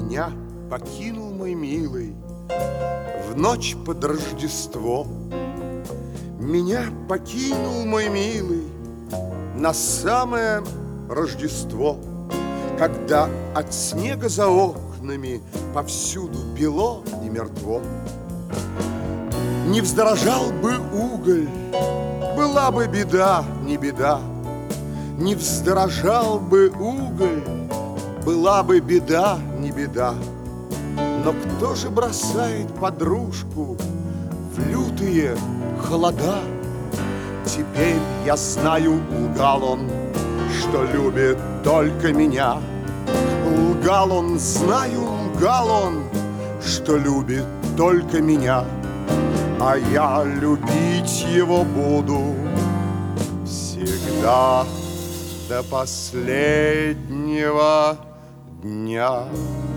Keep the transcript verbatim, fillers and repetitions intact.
Меня покинул мой милый в ночь под Рождество. Меня покинул мой милый на самое Рождество, когда от снега за окнами повсюду бело и мертво. Не вздорожал бы уголь, была бы беда, не беда. Не вздорожал бы уголь, была бы беда, не беда. Но кто же бросает подружку в лютые холода? Теперь я знаю, лгал он, что любит только меня. Лгал он, знаю, лгал он, что любит только меня. А я любить его буду всегда до последнего дня.